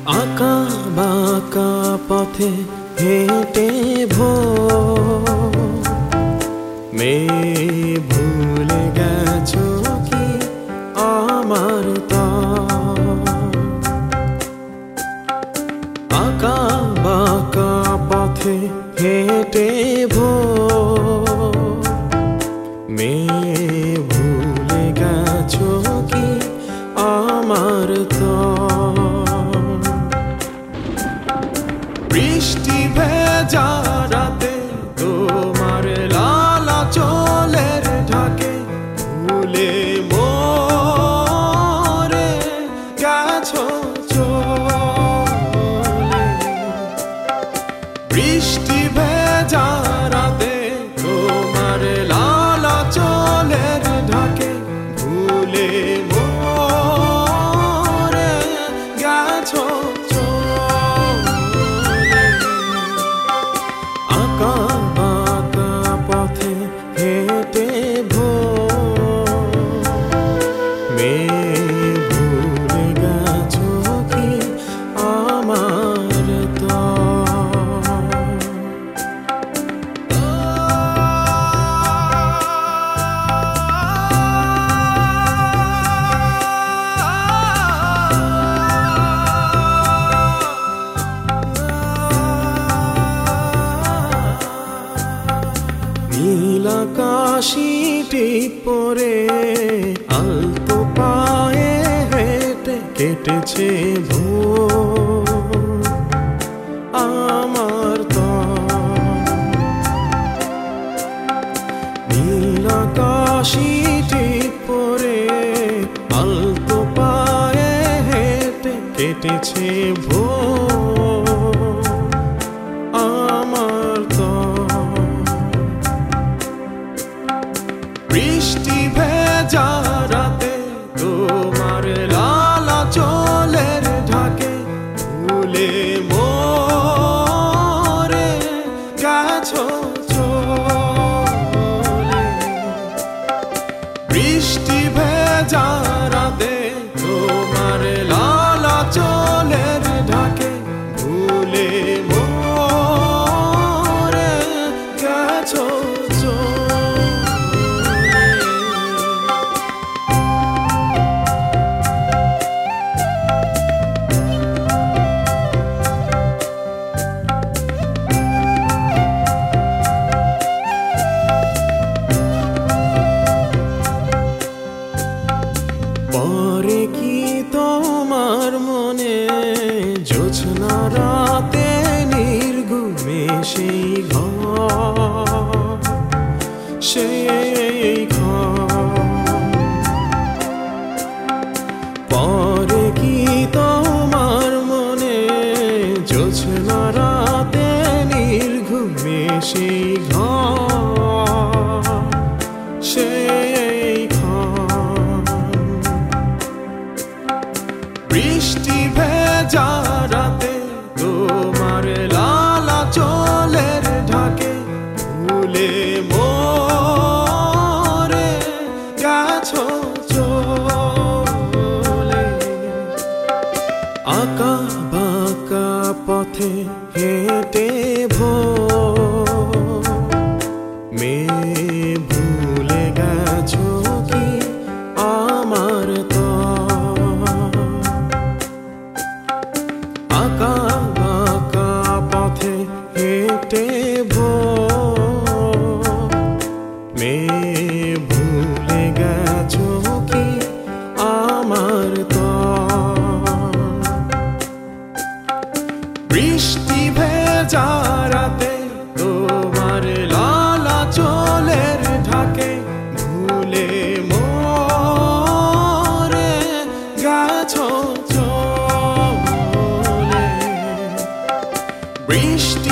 আঁকা বাঁকা পথে হেঁটে ভোর মেয়ে ভুলে গেছো কি আমার আঁকা বাঁকা পথে হেঁটে ভোর মেয়ে ভুলে গেছো কি আমার বৃষ্টি ভেজা রাতে তোমার লালা চোলের ঢাকে ভুলে মোরে গেছো চলে। বৃষ্টি ভেজা রাতে তোমার লালা চোলের ঢাকে ভুলে মোরে গেছো আঁকা বাঁকা পথে হেঁটে ভোর মেয়ে ভুলে গেছো কি আমার নীল আকাশিটি পরে আলতো পায়ে হেঁটে কেটেছে ভোর আমার নীল আকাশিটি পরে আলতো পায়ে হেঁটে কেটেছে ভোর আমার বৃষ্টি ভেজা রাতে তোমার লালা চোলের ঢাকে ভুলে মোরে গেছো চলে। বৃষ্টি ভেজা রাতে তোমার লালা চোলের ঢাকে ভুলে মোরে গেছো পরে কি তোমার মনে জোছনা রাতে নির্ঘুমে সেই ঘর সেই ঘর পরে কি তোমার মনে জোছনা রাতে নির্ঘুমে সেই ঘর সেই বৃষ্টি ভেজা রাতে তোমার লালা চোলের ঢাকে ভুলে মোরে গেছো চলে। আঁকা বাঁকা পথে হেঁটে ভোর মেয়ে ভুলে গেছো কি আমার আঁকা বাঁকা পথে হেঁটে ভোর মেয়ে ভুলে গেছো কি আমার বৃষ্টি ভেজা রাতে তোমার লালা চোলের ঢাকে ভুলে মোরে গেছো চলে। বৃষ্টি